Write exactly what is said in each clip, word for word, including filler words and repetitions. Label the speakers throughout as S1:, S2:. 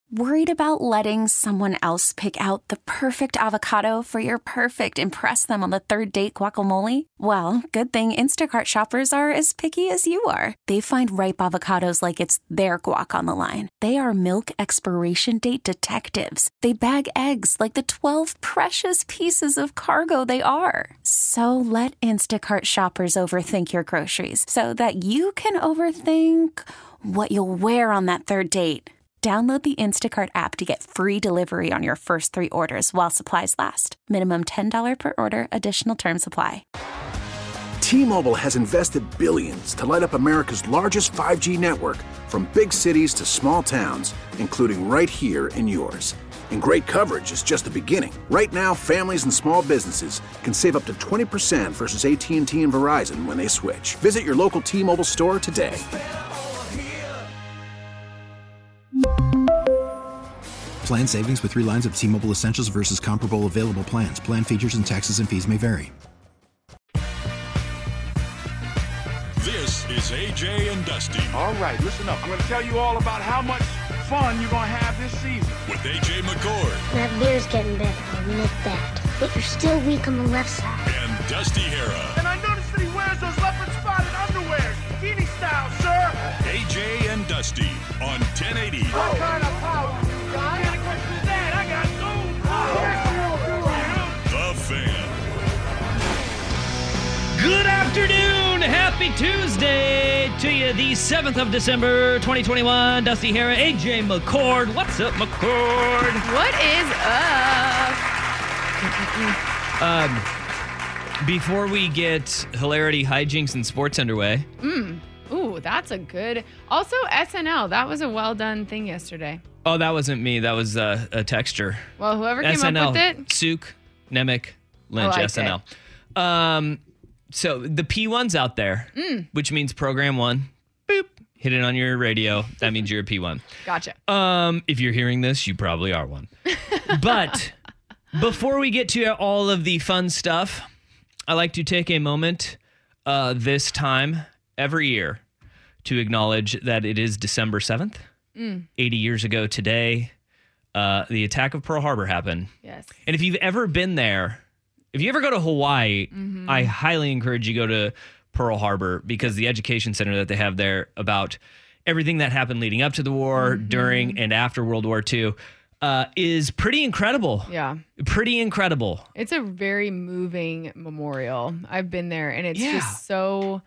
S1: Worried about letting someone else pick out the perfect avocado for your perfect impress them on the third date guacamole? Well, good thing Instacart shoppers are as picky as you are. They find ripe avocados like it's their guac on the line. They are milk expiration date detectives. They bag eggs like the twelve precious pieces of cargo they are. So let Instacart shoppers overthink your groceries so that you can overthink what you'll wear on that third date. Download the Instacart app to get free delivery on your first three orders while supplies last. Minimum ten dollars per order. Additional terms apply.
S2: T-Mobile has invested billions to light up America's largest five G network, from big cities to small towns, including right here in yours. And great coverage is just the beginning. Right now, families and small businesses can save up to twenty percent versus A T and T and Verizon when they switch. Visit your local T-Mobile store today.
S3: Plan savings with three lines of T-Mobile Essentials versus comparable available plans. Plan features and taxes and fees may vary.
S4: This is A J and Dusty.
S5: All right, listen up. I'm going to tell you all about how much fun you're going to have this season.
S4: With A J McCord.
S6: That beer's getting better, I'll admit that. But you're still weak on the left side.
S4: And Dusty Hera.
S5: And I noticed that he wears those leopard-spotted underwear. Bikini style, sir.
S4: A J and Dusty on ten eighty.
S5: What kind of power you got? What kind of question is that? I got gold.
S4: The Fan.
S7: Good afternoon. Happy Tuesday to you, the seventh of December, twenty twenty-one. Dusty Hera, A J McCord. What's up, McCord?
S8: What is up?
S7: Um, before we get hilarity, hijinks, and sports underway.
S8: Mm. Ooh, that's a good. Also, S N L. That was a well done thing yesterday.
S7: Oh, that wasn't me. That was uh, a texture.
S8: Well, whoever came
S7: S N L,
S8: up with it.
S7: Suk, Nemec, Lynch,
S8: I like
S7: S N L. Um, so the P one's out there,
S8: Mm.
S7: which means program one. Boop. Hit it on your radio. That means you're a P one.
S8: Gotcha.
S7: Um, if you're hearing this, you probably are one. But before we get to all of the fun stuff, I like to take a moment uh, this time every year to acknowledge that it is December seventh.
S8: Mm.
S7: eighty years ago today, uh, the attack of Pearl Harbor happened.
S8: Yes.
S7: And if you've ever been there, if you ever go to Hawaii,
S8: Mm-hmm.
S7: I highly encourage you go to Pearl Harbor, because the education center that they have there about everything that happened leading up to the war,
S8: Mm-hmm.
S7: during, and after World War Two uh, is pretty incredible.
S8: Yeah.
S7: Pretty incredible.
S8: It's a very moving memorial. I've been there, and it's
S7: Yeah.
S8: just so.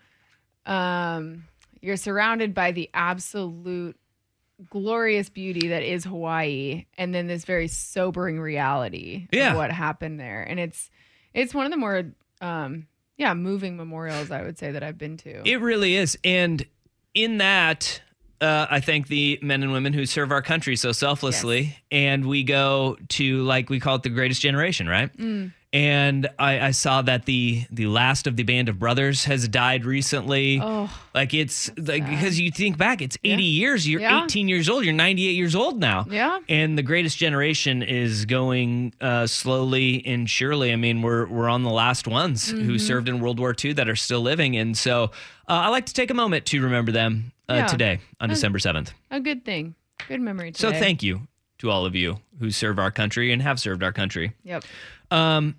S8: Um, you're surrounded by the absolute glorious beauty that is Hawaii, and then this very sobering reality
S7: Yeah.
S8: of what happened there. And it's it's one of the more um yeah, moving memorials, I would say, that I've been to.
S7: It really is. And in that, uh, I thank the men and women who serve our country so selflessly.
S8: Yes.
S7: And we go to, like, we call it the greatest generation, right?
S8: Mm.
S7: And I, I saw that the the last of the Band of Brothers has died recently.
S8: Oh,
S7: like it's like
S8: sad.
S7: because you think back, it's eighty
S8: Yeah.
S7: years. You're
S8: Yeah.
S7: eighteen years old. You're ninety-eight years old now.
S8: Yeah.
S7: And the greatest generation is going uh, slowly and surely. I mean, we're we're on the last ones
S8: Mm-hmm.
S7: who served in World War Two that are still living, and so uh, I like to take a moment to remember them uh,
S8: Yeah.
S7: today on
S8: Uh,
S7: December seventh.
S8: a good thing. Good memory
S7: So
S8: today.
S7: thank you to all of you who serve our country and have served our country.
S8: Yep.
S7: Um,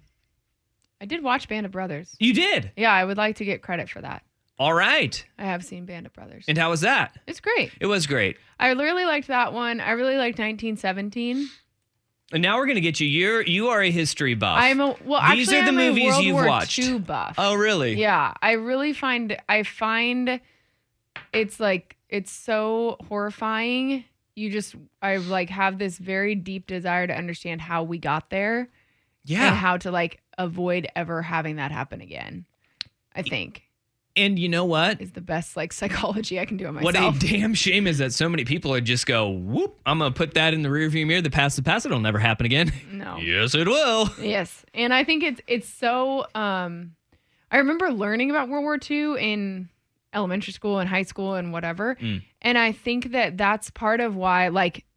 S8: I did watch Band of Brothers.
S7: you did.
S8: Yeah, I would like to get credit for that.
S7: All right.
S8: I have seen Band of Brothers.
S7: And how was that?
S8: It's great.
S7: It was great.
S8: I really liked that one. I really liked nineteen seventeen.
S7: And now we're going to get you. You're you are a history buff.
S8: I'm a well.
S7: These
S8: actually,
S7: are the
S8: I'm
S7: movies
S8: a World
S7: you've
S8: War
S7: watched.
S8: Two buff.
S7: Oh, really?
S8: Yeah, I really find I find it's like it's so horrifying. You just I like have this very deep desire to understand how we got there.
S7: Yeah.
S8: And how to like avoid ever having that happen again. I think
S7: And you know what?
S8: is the best like psychology I can do on myself.
S7: What a damn shame is that so many people would just go, whoop, I'm going to put that in the rearview mirror. The past, the past, it'll never happen again.
S8: No.
S7: Yes, it will.
S8: Yes. And I think it's it's so um I remember learning about World War Two in elementary school and high school and whatever.
S7: Mm.
S8: And I think that that's part of why like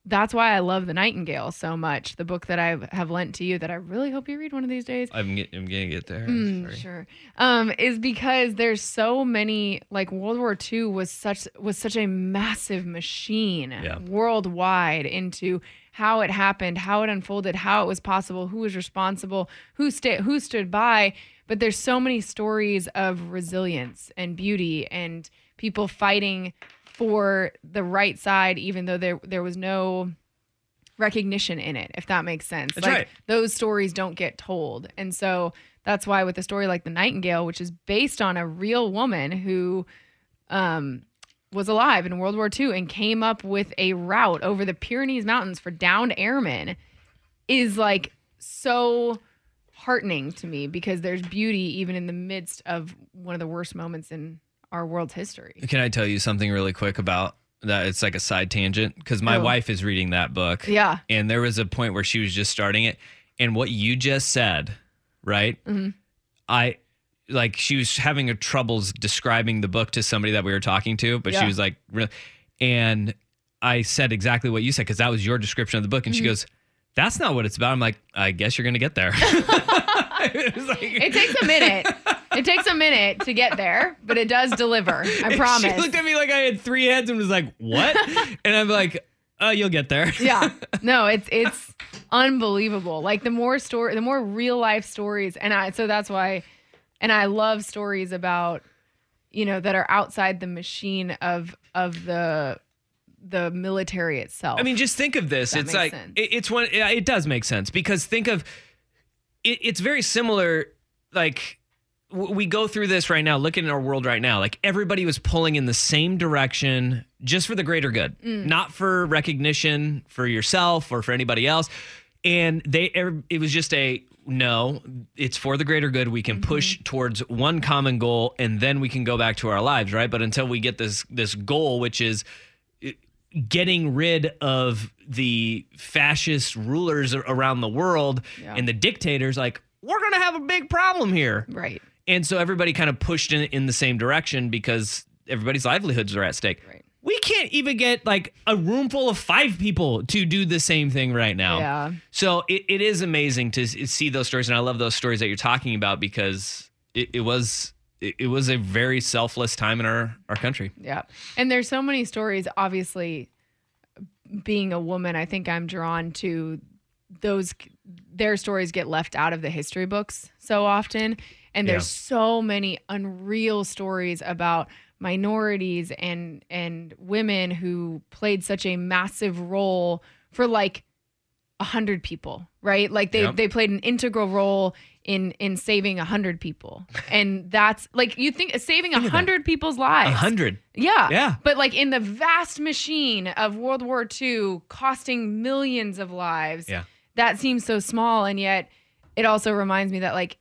S8: that's why I love The Nightingale so much. The book that I have lent to you that I really hope you read one of these days.
S7: I'm, get, I'm gonna get there.
S8: Mm, sure. Um, is because there's so many, like World War Two was such was such a massive machine
S7: yeah.
S8: worldwide into how it happened, how it unfolded, how it was possible, who was responsible, who sta- who stood by. But there's so many stories of resilience and beauty and people fighting for the right side, even though there there was no recognition in it, if that makes sense.
S7: That's
S8: like
S7: right.
S8: Those stories don't get told. And so that's why with a story like The Nightingale, which is based on a real woman who um, was alive in World War Two and came up with a route over the Pyrenees Mountains for downed airmen, is like so heartening to me because there's beauty even in the midst of one of the worst moments in our world's history.
S7: Can I tell you something really quick about that? It's like a side tangent because my
S8: oh.
S7: wife is reading that book.
S8: Yeah.
S7: And there was a point where she was just starting it. And what you just said, right?
S8: Mm-hmm.
S7: I like she was having a troubles describing the book to somebody that we were talking to, but
S8: yeah.
S7: she was like, really, and I said exactly what you said because that was your description of the book. And mm-hmm. she goes, that's not what it's about. I'm like, I guess you're going to get there. it, was like,
S8: it takes a minute. It takes a minute to get there, but it does deliver. I promise.
S7: She looked at me like I had three heads and was like, what? And I'm like, uh, you'll get there.
S8: Yeah. No, it's it's unbelievable. Like the more story, the more real life stories. And I so that's why, and I love stories about, you know, that are outside the machine of of the the military itself.
S7: I mean, just think of this.
S8: That
S7: it's
S8: makes
S7: like
S8: sense.
S7: it, it's one. It does make sense because think of it, it's very similar. Like w- we go through this right now, looking at our world right now. Like everybody was pulling in the same direction, just for the greater good,
S8: Mm.
S7: not for recognition for yourself or for anybody else. And they, it was just a no. It's for the greater good. We can push
S8: Mm-hmm.
S7: towards one common goal, and then we can go back to our lives, right? But until we get this this goal, which is getting rid of the fascist rulers around the world
S8: Yeah.
S7: and the dictators, like, we're going to have a big problem here.
S8: Right.
S7: And so everybody kind of pushed in, in the same direction because everybody's livelihoods are at stake.
S8: Right.
S7: We can't even get like a room full of five people to do the same thing right now.
S8: Yeah.
S7: So it, it is amazing to s- see those stories. And I love those stories that you're talking about because it, it was... it was a very selfless time in our, our country.
S8: Yeah. And there's so many stories, obviously, being a woman, I think I'm drawn to those, their stories get left out of the history books so often. And there's
S7: Yeah.
S8: so many unreal stories about minorities and, and women who played such a massive role for like a hundred people, right? Like they,
S7: Yep.
S8: they played an integral role in, in saving a hundred people. And that's like, you think saving a hundred people's lives.
S7: A hundred.
S8: Yeah.
S7: Yeah.
S8: But like in the vast machine of World War Two costing millions of lives,
S7: Yeah.
S8: that seems so small. And yet it also reminds me that like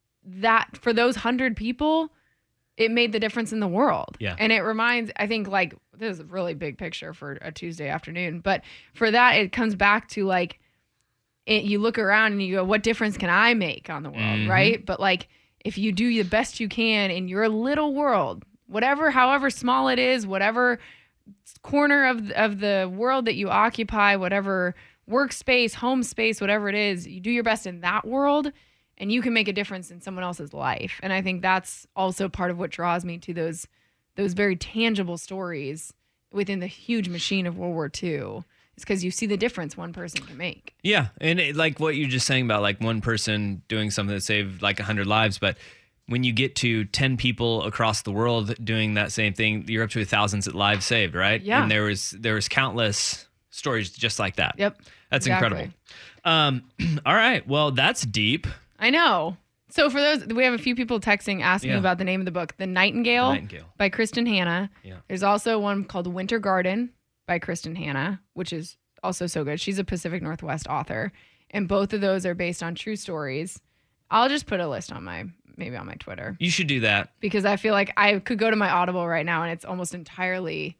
S8: that for those hundred people, it made the difference in the world.
S7: Yeah.
S8: And it reminds, I think like, this is a really big picture for a Tuesday afternoon, but for that, it comes back to like, it, you look around and you go, what difference can I make on the world?
S7: Mhm.
S8: Right. But like, if you do the best you can in your little world, whatever, however small it is, whatever corner of, of the world that you occupy, whatever workspace, home space, whatever it is, you do your best in that world and you can make a difference in someone else's life. And I think that's also part of what draws me to those, those very tangible stories within the huge machine of World War Two. It's because you see the difference one person can make.
S7: Yeah. And it, like what you're just saying about like one person doing something that saved like a hundred lives. But when you get to ten people across the world doing that same thing, you're up to thousands of lives saved, right?
S8: Yeah.
S7: And there was, there was countless stories just like that.
S8: Yep.
S7: That's
S8: exactly.
S7: incredible. Um, all right. Well, that's deep.
S8: I know. So for those, we have a few people texting asking
S7: Yeah.
S8: about the name of the book, The Nightingale,
S7: The Nightingale.
S8: by Kristen Hanna.
S7: Yeah.
S8: There's also one called Winter Garden by Kristen Hanna, which is also so good. She's a Pacific Northwest author. And both of those are based on true stories. I'll just put a list on my, maybe on my Twitter,
S7: You should do that.
S8: because I feel like I could go to my Audible right now and it's almost entirely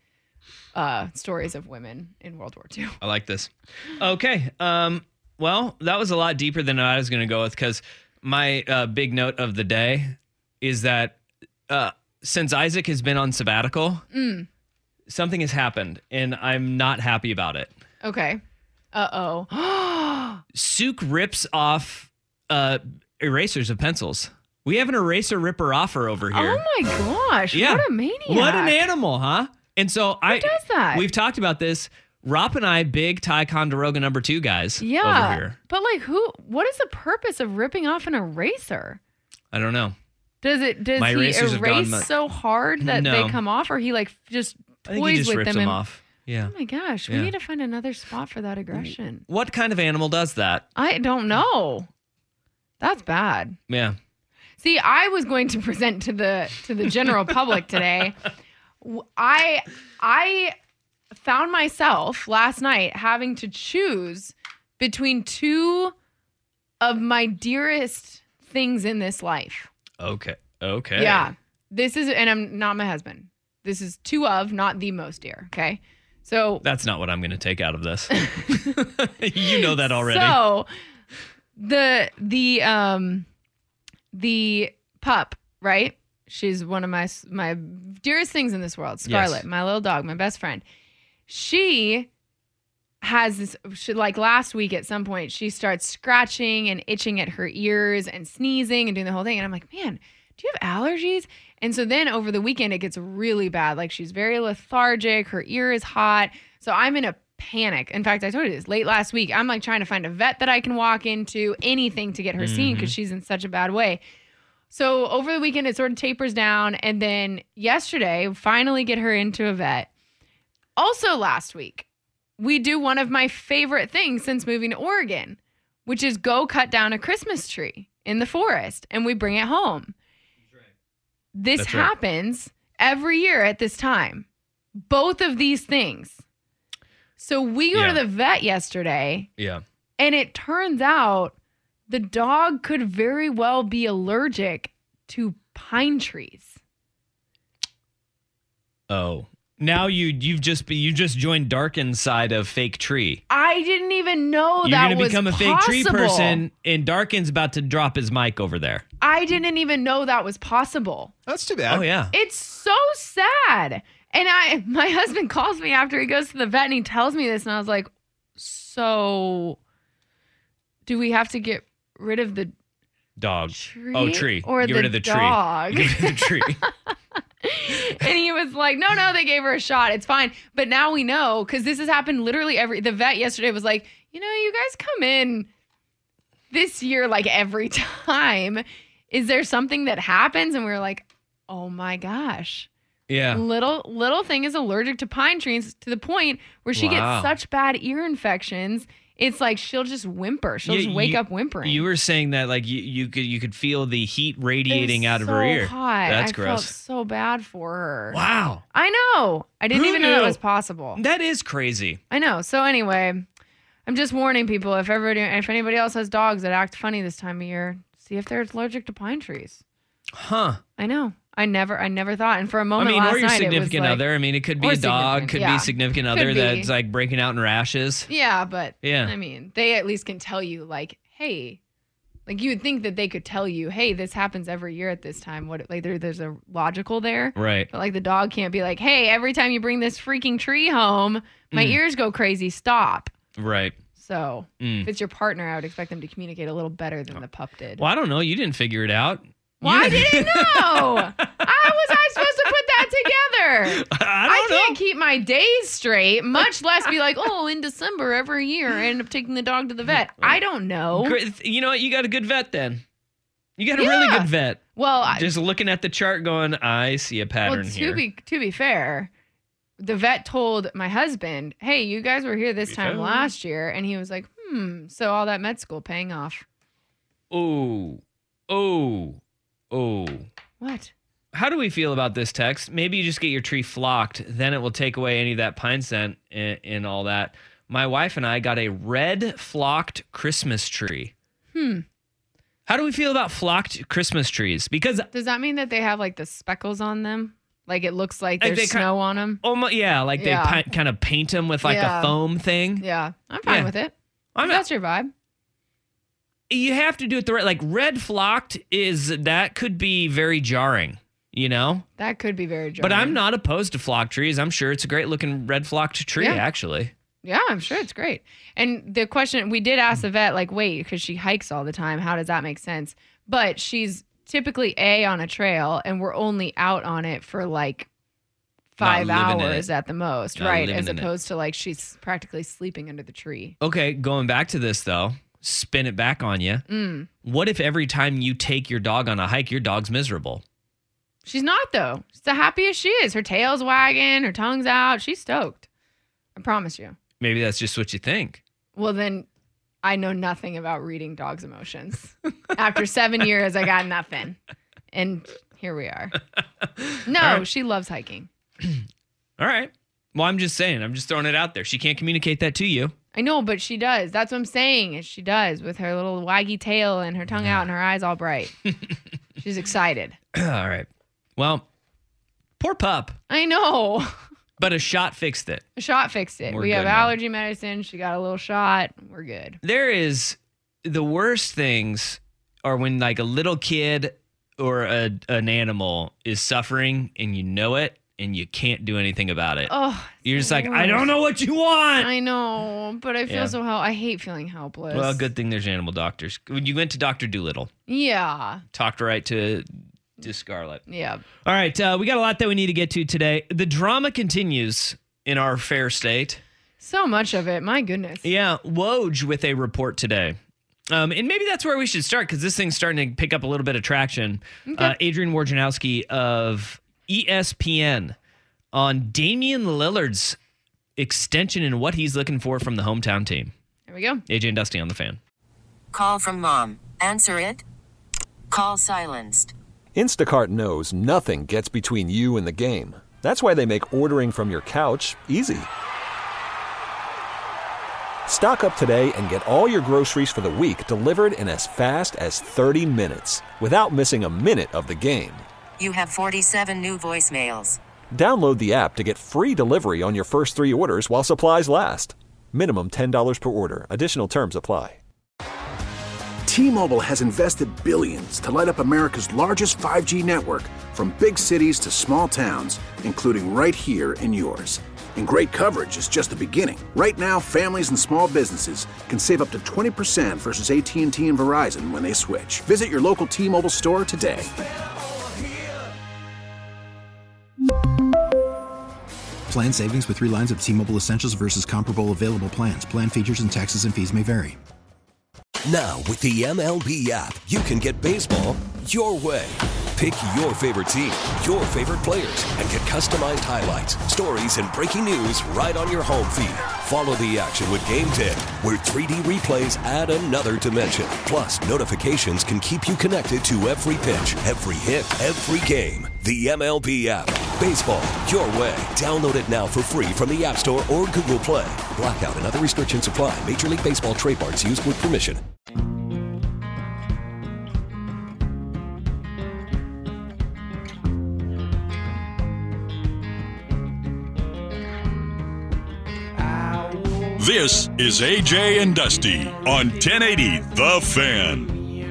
S8: uh, stories of women in World War Two.
S7: I like this. Okay. Um, well, that was a lot deeper than I was going to go with because my uh, big note of the day is that uh, since Isaac has been on sabbatical,
S8: Mm.
S7: something has happened and I'm not happy about it.
S8: Okay. Uh-oh.
S7: Sook rips off uh, erasers of pencils. We have an eraser ripper offer over here.
S8: Oh my gosh.
S7: Yeah.
S8: What a maniac.
S7: What an animal, huh? And so
S8: Who
S7: I
S8: does that?
S7: We've talked about this. Rop and I, big Ticonderoga number two guys
S8: Yeah.
S7: over here.
S8: But like who what is the purpose of ripping off an eraser?
S7: I don't know.
S8: Does it does
S7: My
S8: he
S7: erasers have
S8: erase
S7: gone mu-
S8: so hard that
S7: No.
S8: they come off, or he like just
S7: I think he
S8: toys
S7: just
S8: with
S7: rips
S8: them
S7: them
S8: and
S7: off. Yeah.
S8: Oh my gosh, we
S7: Yeah.
S8: need to find another spot for that aggression.
S7: What kind of animal does that?
S8: I don't know. That's bad.
S7: Yeah.
S8: See, I was going to present to the to the general public today. W- I I found myself last night having to choose between two of my dearest things in this life.
S7: Okay. Okay.
S8: Yeah. This is, and I'm not my husband. This is two of, not the most dear. Okay. So
S7: That's not what I'm going to take out of this. You know that already.
S8: So the the um the pup, right? She's one of my my dearest things in this world. Scarlet,
S7: Yes.
S8: my little dog, my best friend. She has this, she, like last week at some point, she starts scratching and itching at her ears and sneezing and doing the whole thing. And I'm like, man, do you have allergies? And so then over the weekend, it gets really bad. Like she's very lethargic. Her ear is hot. So I'm in a panic. In fact, I told you this late last week. I'm like trying to find a vet that I can walk into, anything to get her seen because she's in such a bad way. So over the weekend, it sort of tapers down. And then yesterday, finally get her into a vet. Also last week, we do one of my favorite things since moving to Oregon, which is go cut down a Christmas tree in the forest and we bring it home. This
S7: That's right.
S8: happens every year at this time. Both of these things. So we go
S7: Yeah.
S8: to the vet yesterday,
S7: Yeah.
S8: and it turns out the dog could very well be allergic to pine trees.
S7: Oh. Now you you've just be you just joined Darkin's side of fake tree.
S8: I didn't even know
S7: You're
S8: that
S7: gonna
S8: was
S7: become a
S8: possible.
S7: fake tree person, and Darkin's about to drop his mic over there.
S8: I didn't even know that was possible.
S9: That's too bad.
S7: Oh yeah.
S8: It's so sad. And I, my husband calls me after he goes to the vet and he tells me this, and I was like, so do we have to get rid of the
S7: Dog.
S8: tree?
S7: Oh, tree.
S8: Or
S7: Get
S8: the
S7: rid of the
S8: dog?
S7: tree. Get rid of the tree.
S8: And he was like, no, no, they gave her a shot. It's fine. But now we know, because this has happened literally every, the vet yesterday was like, you know, you guys come in this year like every time. Is there something that happens? And we were like, oh my gosh.
S7: Yeah.
S8: Little little thing is allergic to pine trees to the point where she
S7: Wow.
S8: gets such bad ear infections. It's like she'll just whimper. She'll
S7: Yeah,
S8: just wake
S7: you-
S8: up whimpering.
S7: You were saying that like you, you could you could feel the heat
S8: It was
S7: radiating out of
S8: so
S7: her ear.
S8: hot.
S7: That's
S8: I
S7: gross.
S8: felt so bad for her.
S7: Wow.
S8: I know. I didn't
S7: Who
S8: even know that
S7: knew?
S8: was possible.
S7: That is crazy.
S8: I know. So anyway, I'm just warning people, if everybody, if anybody else has dogs that act funny this time of year, see if they're allergic to pine trees.
S7: Huh.
S8: I know. I never, I never thought. And for a
S7: I
S8: moment
S7: mean,
S8: last
S7: or your
S8: night, it was
S7: significant
S8: like,
S7: other. I mean, it could be
S8: or
S7: a dog,
S8: significant,
S7: could
S8: yeah.
S7: be significant
S8: Could
S7: other
S8: be.
S7: that's like breaking out in rashes.
S8: Yeah, but
S7: Yeah.
S8: I mean, they at least can tell you, like, hey, like you would think that they could tell you, hey, this happens every year at this time. What, like, there, there's a logical there.
S7: Right.
S8: But like the dog can't be like, hey, every time you bring this freaking tree home, my
S7: Mm.
S8: ears go crazy. Stop.
S7: Right.
S8: So
S7: Mm.
S8: if it's your partner, I would expect them to communicate a little better than the pup did.
S7: Well, I don't know. You didn't figure it out.
S8: Well,
S7: You
S8: I didn't know. How was I supposed to put that together?
S7: I
S8: I
S7: don't
S8: can't
S7: know.
S8: keep my days straight, much less be like, oh, in December every year, I end up taking the dog to the vet. I don't know.
S7: Great. You know what? You got a good vet then. You got a really
S8: Yeah.
S7: good vet.
S8: Well, I,
S7: Just looking at the chart going, I see a pattern
S8: well, to
S7: here.
S8: be to be fair, the vet told my husband, hey, you guys were here this
S7: Be
S8: time
S7: fair.
S8: last year. And he was like, hmm, so all that med school paying off.
S7: Oh, oh, oh.
S8: What?
S7: How do we feel about this text? Maybe you just get your tree flocked, then it will take away any of that pine scent and, and all that. My wife and I got a red flocked Christmas tree.
S8: Hmm.
S7: How do we feel about flocked Christmas trees? Because
S8: Does that mean that they have like the speckles on them? Like it looks like
S7: Like
S8: there's
S7: they ki-
S8: snow on them?
S7: oh my, yeah, like they
S8: Yeah.
S7: pi- kind of paint them with like
S8: Yeah.
S7: a foam thing.
S8: Yeah, I'm fine
S7: Yeah.
S8: with it.
S7: I'm
S8: If that's your vibe.
S7: You have to do it the right. Like red flocked is that could be very jarring, you know.
S8: That could be very jarring.
S7: But I'm not opposed to flock trees. I'm sure it's a great looking red flocked tree,
S8: Yeah.
S7: actually.
S8: Yeah, I'm sure it's great. And the question, we did ask the vet, like, wait, because she hikes all the time. How does that make sense? But she's typically A, on a trail, and we're only out on it for like five hours at the most,
S7: Not
S8: right?
S7: living
S8: As
S7: in it.
S8: opposed to like she's practically sleeping under the tree.
S7: Okay, going back to this though, spin it back on you.
S8: Mm.
S7: What if every time you take your dog on a hike, your dog's miserable?
S8: She's not, though. She's the happiest she is. Her tail's wagging, her tongue's out. She's stoked. I promise you.
S7: Maybe that's just what you think.
S8: Well, then I know nothing about reading dogs' emotions. After seven years, I got nothing. And here we are. No,
S7: right.
S8: she loves hiking.
S7: All right. Well, I'm just saying. I'm just throwing it out there. She can't communicate that to you.
S8: I know, but she does. That's what I'm saying. Is she does with her little waggy tail and her tongue out and her eyes all bright. She's excited.
S7: All right. Well, poor pup.
S8: I know.
S7: But a shot fixed it.
S8: A shot fixed it.
S7: We're
S8: we
S7: good
S8: have
S7: now.
S8: allergy medicine. She got a little shot. We're good.
S7: There is the worst things are when like a little kid or a, an animal is suffering and you know it and you can't do anything about it.
S8: Oh,
S7: You're just
S8: the
S7: like, I don't
S8: worst.
S7: know what you want.
S8: I know, but I feel
S7: Yeah.
S8: so hel- I hate feeling helpless.
S7: Well, good thing there's animal doctors. When you went to Doctor Doolittle,
S8: Yeah.
S7: talked right to, to Scarlett.
S8: Yeah.
S7: All right, uh, we got a lot that we need to get to today. The drama continues in our fair state.
S8: So much of it. My goodness.
S7: Yeah, Woj with a report today. Um, and maybe that's where we should start because this thing's starting to pick up a little bit of traction. Uh, Adrian Wojnarowski of E S P N on Damian Lillard's extension and what he's looking for from the hometown team.
S8: Here we go.
S7: A J and Dusty on the Fan.
S9: Call from mom. Answer it. Call silenced.
S10: Instacart knows nothing gets between you and the game. That's why they make ordering from your couch easy. Stock up today and get all your groceries for the week delivered in as fast as thirty minutes without missing a minute of the game.
S9: You have forty-seven new voicemails.
S10: Download the app to get free delivery on your first three orders while supplies last. Minimum ten dollars per order. Additional terms apply.
S2: T-Mobile has invested billions to light up America's largest five G network, from big cities to small towns, including right here in yours. And great coverage is just the beginning. Right now, families and small businesses can save up to twenty percent versus A T and T and Verizon when they switch. Visit your local T-Mobile store today.
S3: Plan savings with three lines of T-Mobile Essentials versus comparable available plans. Plan features and taxes and fees may vary.
S11: Now, with the M L B app, you can get baseball your way. Pick your favorite team, your favorite players, and get customized highlights, stories, and breaking news right on your home feed. Follow the action with Game Day, where three D replays add another dimension. Plus, notifications can keep you connected to every pitch, every hit, every game. The M L B app. Baseball your way. Download it now for free from the App Store or Google Play. Blackout and other restrictions apply. Major League Baseball trademarks used with permission.
S4: This is A J and Dusty on ten eighty The Fan.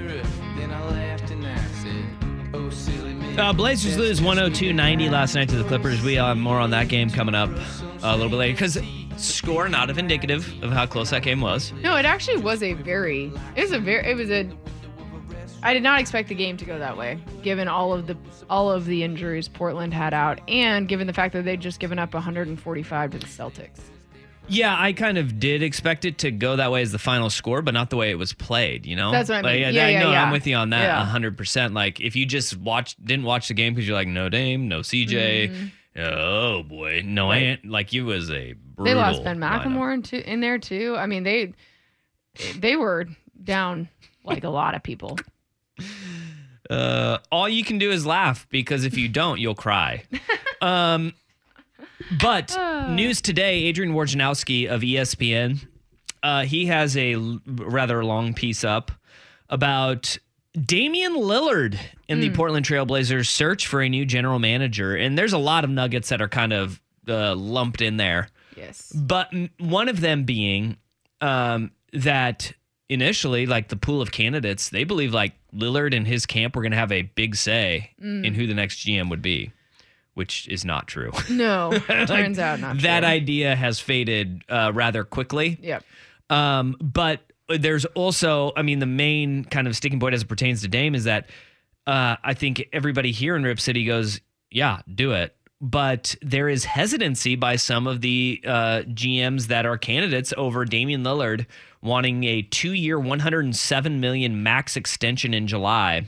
S7: Uh, Blazers lose one oh two ninety last night to the Clippers. We have more on that game coming up a little bit later because score not of indicative of how close that game was.
S8: No, it actually was a very, it was a very, it was a, I did not expect the game to go that way, given all of the all of the injuries Portland had out, and given the fact that they'd just given up one forty-five to the Celtics.
S7: Yeah, I kind of did expect it to go that way as the final score, but not the way it was played, you know?
S8: That's what I mean.
S7: Like,
S8: Yeah,
S7: I
S8: yeah,
S7: know,
S8: yeah.
S7: I'm with you on that
S8: Yeah.
S7: one hundred percent. Like, if you just watched, didn't watch the game because you're like, no Dame, no C J,
S8: Mhm.
S7: oh boy, no
S8: Right.
S7: Ant, like, it was a brutal
S8: They lost Ben
S7: lineup.
S8: McLemore in, too, in there too. I mean, they they were down like a lot of people.
S7: Uh, all you can do is laugh because if you don't, you'll cry. Um, but news today, Adrian Wojnarowski of E S P N, uh, he has a l- rather long piece up about Damian Lillard and the
S8: Hmm.
S7: Portland Trailblazers search for a new general manager. And there's a lot of nuggets that are kind of uh, lumped in there.
S8: Yes.
S7: But m- one of them being um, that initially, like the pool of candidates, they believe like Lillard and his camp were going to have a big say
S8: Mm.
S7: in who the next G M would be, which is not true.
S8: No,
S7: Like,
S8: turns out not
S7: that
S8: true.
S7: idea has faded uh, rather quickly.
S8: Yep.
S7: Um, but there's also, I mean, the main kind of sticking point as it pertains to Dame is that uh, I think everybody here in Rip City goes, yeah, do it. But there is hesitancy by some of the uh, G Ms that are candidates over Damian Lillard wanting a two-year, one hundred seven million dollars max extension in July.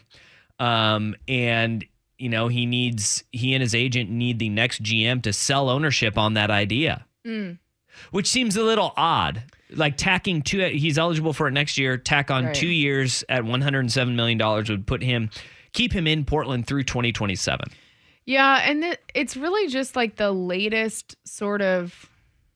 S7: Um, and, you know, he needs, he and his agent need the next G M to sell ownership on that idea,
S8: Mm.
S7: which seems a little odd. Like tacking two, he's eligible for it next year, tack on
S8: Right.
S7: two years at one hundred seven million dollars would put him, keep him in Portland through twenty twenty-seven.
S8: Yeah, and it, it's really just like the latest sort of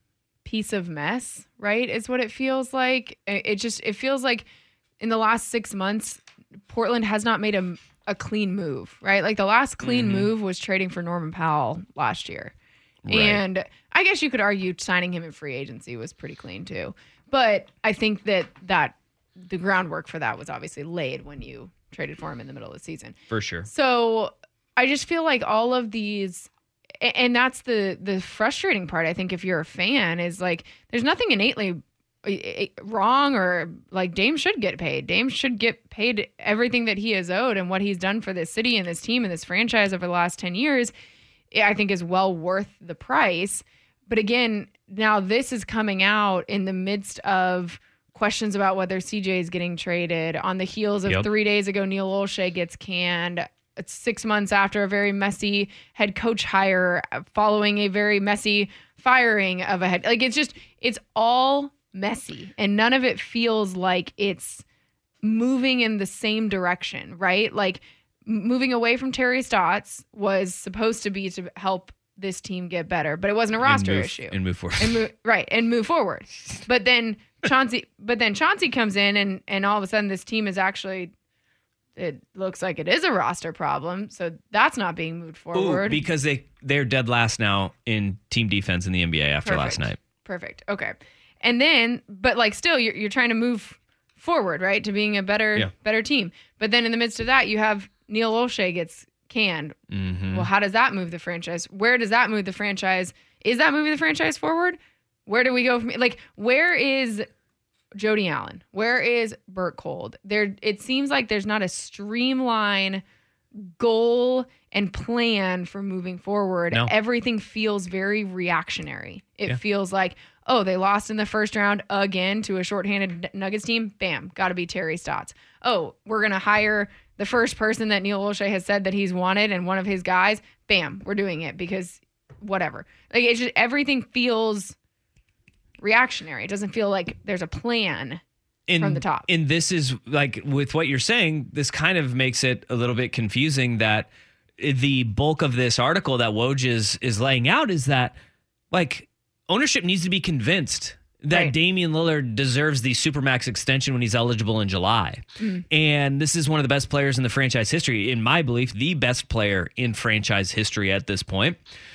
S8: piece of mess, right? Is what it feels like. It it just it feels like in the last six months, Portland has not made a, a clean move, right? Like the last clean
S7: Mhm.
S8: move was trading for Norman Powell last year.
S7: Right.
S8: And I guess you could argue signing him in free agency was pretty clean too. But I think that that the groundwork for that was obviously laid when you traded for him in the middle of the season.
S7: For sure.
S8: So I just feel like all of these, a- and that's the the frustrating part. I think if you're a fan, is like there's nothing innately eh, wrong or like Dame should get paid. Dame should get paid everything that he is owed, and what he's done for this city and this team and this franchise over the last ten years, I think is well worth the price. But again, now this is coming out in the midst of questions about whether C J is getting traded on the heels of
S7: Yep.
S8: three days ago, Neil Olshey gets canned. It's six months after a very messy head coach hire following a very messy firing of a head. Like it's just, it's all messy and none of it feels like it's moving in the same direction, right? Like m- moving away from Terry Stotts was supposed to be to help this team get better, but it wasn't a roster
S7: and move,
S8: issue.
S7: And move forward.
S8: And move, right, and move forward. But then Chauncey, but then Chauncey comes in, and and all of a sudden this team is actually, it looks like it is a roster problem. So that's not being moved
S7: Ooh,
S8: forward.
S7: because they, they're dead last now in team defense in the N B A after last
S8: Perfect.
S7: night.
S8: Perfect. Okay. And then, but like still, you're you're trying to move forward, right, to being a better
S7: Yeah.
S8: better team. But then in the midst of that, you have Neil Olshey gets canned.
S7: Mm-hmm.
S8: Well, how does that move the franchise? Where does that move the franchise? Is that moving the franchise forward? Where do we go from like where is Jody Allen? Where is Burt Cold? There it seems like there's not a streamline goal and plan for moving forward.
S7: No.
S8: Everything feels very reactionary. It
S7: Yeah.
S8: feels like, oh, they lost in the first round again to a shorthanded Nuggets team. Bam, got to be Terry Stotts. Oh, we're going to hire the first person that Neil Olshey has said that he's wanted and one of his guys. Bam, we're doing it because whatever. Like it's just everything feels reactionary. It doesn't feel like there's a plan
S7: And,
S8: from the top.
S7: And this is like with what you're saying, this kind of makes it a little bit confusing that the bulk of this article that Woj is, is laying out is that like ownership needs to be convinced that
S8: Right.
S7: Damian Lillard deserves the Supermax extension when he's eligible in July.
S8: Mm.
S7: And this is one of the best players in the franchise history. In my belief, the best player in franchise history at this point.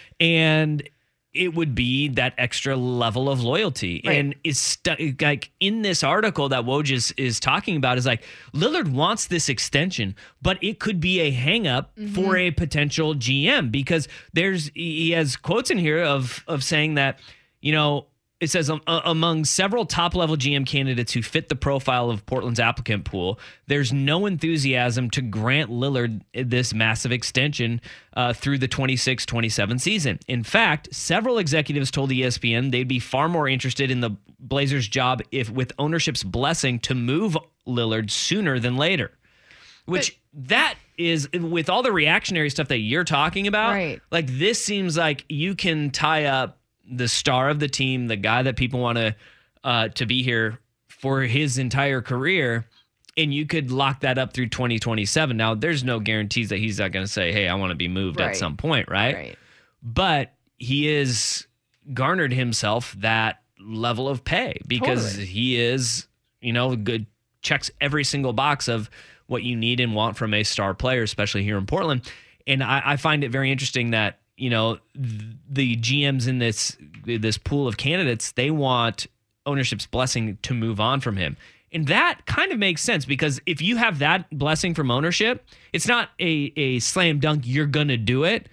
S7: And it would be that extra level of loyalty.
S8: Right.
S7: And it's stu- like in this article that Woj is, is talking about is like Lillard wants this extension, but it could be a hang up
S8: Mm-hmm.
S7: for a potential G M because there's he has quotes in here of of saying that, you know, it says um, uh, among several top level G M candidates who fit the profile of Portland's applicant pool, there's no enthusiasm to grant Lillard this massive extension uh, through the twenty-six twenty-seven season. In fact, several executives told E S P N they'd be far more interested in the Blazers' job if with ownership's blessing to move Lillard sooner than later. Which but, that is with all the reactionary stuff that you're talking about.
S8: Right.
S7: Like this seems like you can tie up the star of the team, the guy that people want to uh, to be here for his entire career, and you could lock that up through twenty twenty-seven. Now, there's no guarantees that he's not going to say, hey, I want to be moved
S8: Right.
S7: at some point, right?
S8: Right.
S7: But he is garnered himself that level of pay because
S8: Totally.
S7: he is, you know, good, checks every single box of what you need and want from a star player, especially here in Portland. And I, I find it very interesting that, you know, th- the G Ms in this this pool of candidates, they want ownership's blessing to move on from him. And that kind of makes sense because if you have that blessing from ownership, it's not a, a slam dunk, you're going to do it.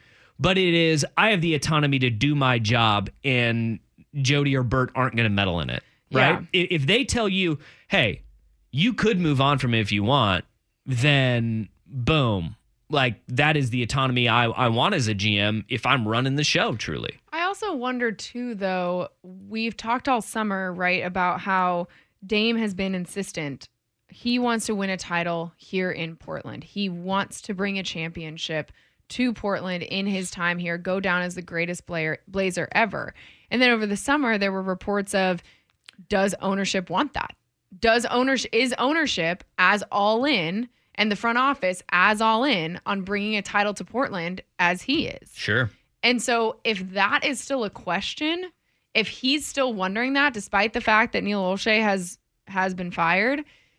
S7: but it is, I have the autonomy to do my job, and Jody or Bert aren't going to meddle in it, right? Yeah. If they tell you, hey, you could move on from it if you want, then boom. Like, that is the autonomy I, I want as a G M if I'm running the show, truly.
S8: I also wonder, too, though, we've talked all summer, right, about how Dame has been insistent. He wants to win a title here in Portland. He wants to bring a championship to Portland in his time here, go down as the greatest Blazer, Blazer ever. And then over the summer, there were reports of, does ownership want that? Does ownership, is ownership as all in, and the front office as all in on bringing a title to Portland as he is?
S7: Sure.
S8: And so if that is still a question, if he's still wondering that, despite the fact that Neil Olshey has has been fired,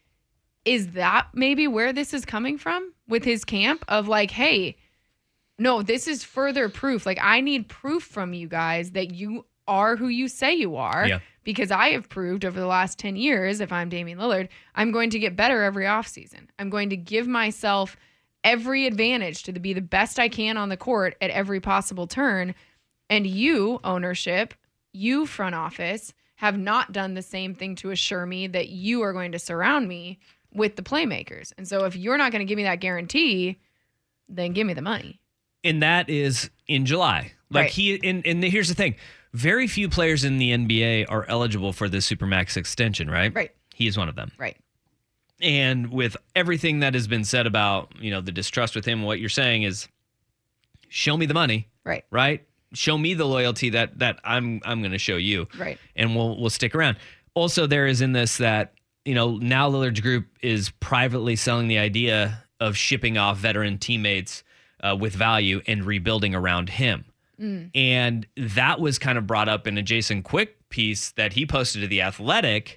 S8: is that maybe where this is coming from with his camp of like, hey, no, this is further proof. Like, I need proof from you guys that you are who you say you are.
S7: Yeah.
S8: Because I have proved over the last ten years, if I'm Damian Lillard, I'm going to get better every offseason. I'm going to give myself every advantage to be the best I can on the court at every possible turn. And you, ownership, you, front office, have not done the same thing to assure me that you are going to surround me with the playmakers. And so if you're not going to give me that guarantee, then give me the money.
S7: And that is in July. Like,
S8: right.
S7: he, and, and here's the thing. Very few players in the N B A are eligible for the Supermax extension, right?
S8: Right.
S7: He is one of them.
S8: Right.
S7: And with everything that has been said about, you know, the distrust with him, what you're saying is, show me the money.
S8: Right.
S7: Right? Show me the loyalty that that I'm I'm going to show you.
S8: Right.
S7: And we'll we'll stick around. Also, there is in this that, you know, now Lillard's group is privately selling the idea of shipping off veteran teammates uh, with value and rebuilding around him. Mm. And that was kind of brought up in a Jason Quick piece that he posted to The Athletic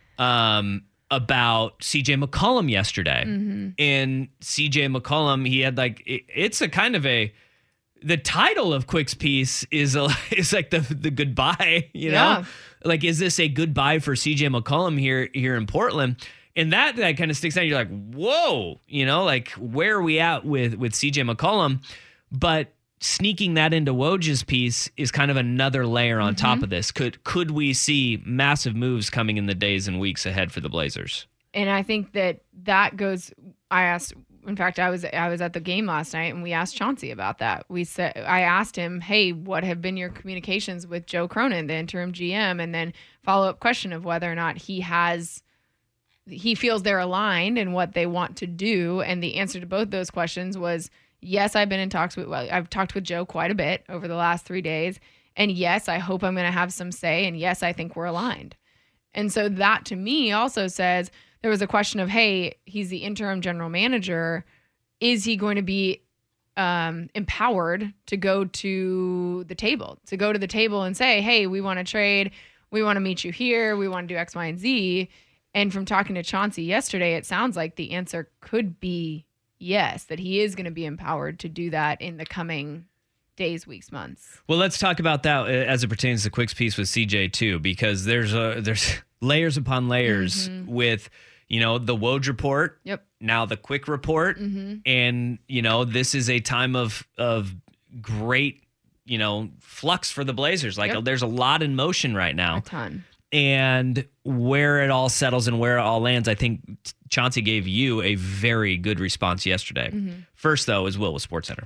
S7: um, about C J McCollum yesterday.
S8: Mm-hmm.
S7: And C J McCollum, he had like, it, it's a kind of a, the title of Quick's piece is a, is like the the goodbye, you know?
S8: Yeah.
S7: Like, is this a goodbye for C J McCollum here here in Portland? And that that kind of sticks out. You're like, whoa, you know, like, where are we at with with C J McCollum? But sneaking that into Woj's piece is kind of another layer on mm-hmm. top of this. Could could we see massive moves coming in the days and weeks ahead for the Blazers?
S8: And I think that that goes. I asked. In fact, I was I was at the game last night, and we asked Chauncey about that. We said I asked him, "Hey, what have been your communications with Joe Cronin, the interim G M?" And then follow up question of whether or not he has. He feels they're aligned in what they want to do, and the answer to both those questions was yes. I've been in talks with. Well, I've talked with Joe quite a bit over the last three days, and yes, I hope I'm going to have some say, and yes, I think we're aligned. And so that to me also says there was a question of, hey, he's the interim general manager. Is he going to be um, empowered to go to the table, to go to the table and say, hey, we want to trade. We want to meet you here. We want to do X, Y, and Z. And from talking to Chauncey yesterday, it sounds like the answer could be yes, that he is going to be empowered to do that in the coming days, weeks, months.
S7: Well, let's talk about that as it pertains to Quick's piece with C J too, because there's a, there's layers upon layers mm-hmm. with, you know, the Woj report.
S8: Yep.
S7: Now the Quick report,
S8: mm-hmm.
S7: and you know, this is a time of of great, you know, flux for the Blazers. Like
S8: yep.
S7: there's a lot in motion right now.
S8: A ton.
S7: And where it all settles and where it all lands, I think Chauncey gave you a very good response yesterday.
S8: Mm-hmm.
S7: First, though, is Will with SportsCenter.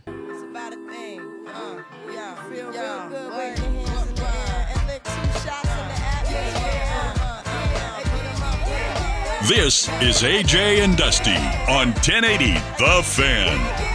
S4: This is A J and Dusty on ten eighty The Fan.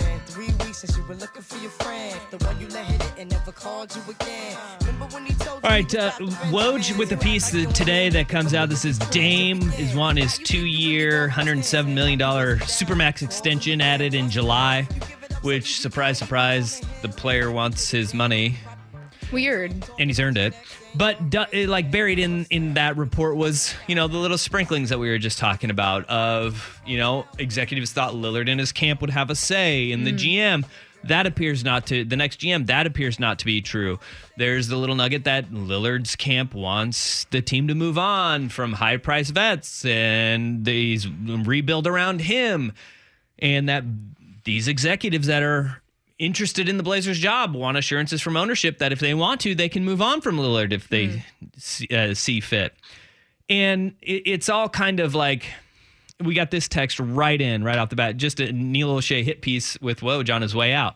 S7: All right, uh, Woj with the piece that today that comes out. This is Dame is wanting his two-year, one hundred seven million dollars Supermax extension added in July, which, surprise, surprise, the player wants his money.
S8: Weird.
S7: And he's earned it. But like buried in, in that report was, you know, the little sprinklings that we were just talking about of, you know, executives thought Lillard and his camp would have a say in the mm. G M. That appears not to, the next G M, that appears not to be true. There's the little nugget that Lillard's camp wants the team to move on from high-priced vets and these rebuild around him. And that these executives that are interested in the Blazers job, want assurances from ownership that if they want to, they can move on from Lillard if they mm. see, uh, see fit. And it, it's all kind of like, we got this text right in, right off the bat, just a Neil O'Shea hit piece with Woj on his way out.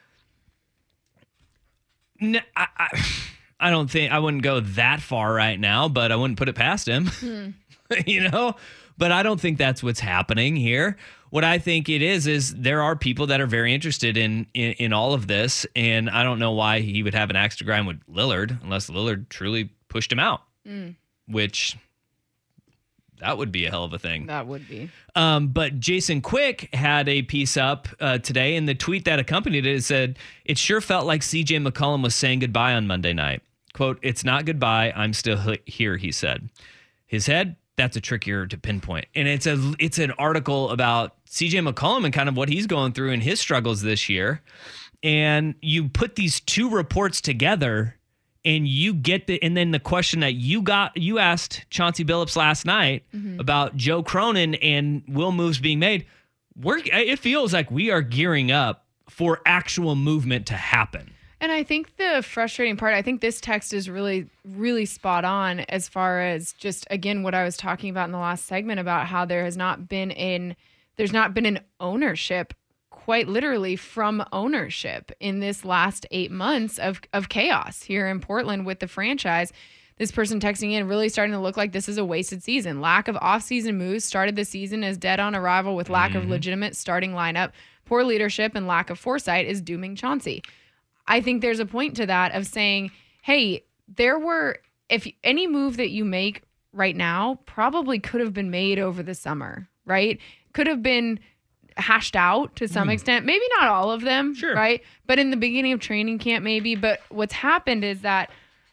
S7: No, I, I, I don't think, I wouldn't go that far right now, but I wouldn't put it past him, mm. you know? But I don't think that's what's happening here. What I think it is, is there are people that are very interested in, in, in all of this, and I don't know why he would have an axe to grind with Lillard unless Lillard truly pushed him out, mm. which... that would be a hell of a thing.
S8: That would be.
S7: Um, but Jason Quick had a piece up uh, today, and the tweet that accompanied it said, "It sure felt like C J McCollum was saying goodbye on Monday night. Quote, it's not goodbye. I'm still here," he said. His head, that's a trickier to pinpoint. And it's a it's an article about C J McCollum and kind of what he's going through and his struggles this year. And you put these two reports together, and you get the, and then the question that you got, you asked Chauncey Billups last night mm-hmm. about Joe Cronin and will moves being made. We're, it feels like we are gearing up for actual movement to happen.
S8: And I think the frustrating part, I think this text is really, really spot on as far as just, again, what I was talking about in the last segment about how there has not been in, there's not been an ownership, quite literally from ownership in this last eight months of, of chaos here in Portland with the franchise. This person texting in really starting to look like this is a wasted season. Lack of offseason moves started the season as dead on arrival with lack mm-hmm. of legitimate starting lineup. Poor leadership and lack of foresight is dooming Chauncey. I think there's a point to that of saying, hey, there were, if any move that you make right now probably could have been made over the summer, right? Could have been hashed out to some mm. extent. Maybe not all of them,
S7: sure.
S8: right? But in the beginning of training camp, maybe. But what's happened is that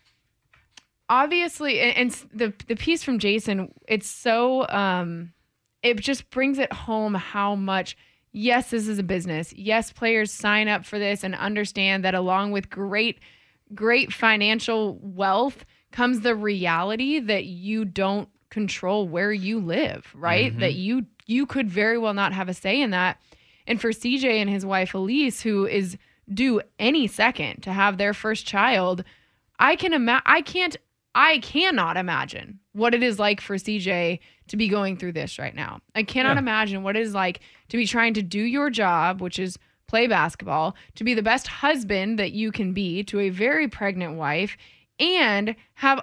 S8: obviously, and, and the the piece from Jason, it's so, um, it just brings it home how much, yes, this is a business. Yes, players sign up for this and understand that along with great, great financial wealth comes the reality that you don't control where you live, right? Mm-hmm. That you you could very well not have a say in that. And for C J and his wife Elise, who is due any second to have their first child, I can ima- I can't I cannot imagine what it is like for C J to be going through this right now. I cannot yeah. imagine what it is like to be trying to do your job, which is play basketball, to be the best husband that you can be to a very pregnant wife, and have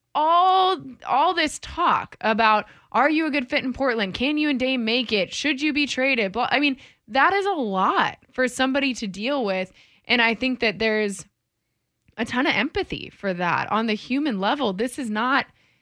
S8: all all this talk about, are you a good fit in Portland? Can you and Dame make it? Should you be traded? Blah. I mean, that is a lot for somebody to deal with. And I think that there's a ton of empathy for that on the human level. This is not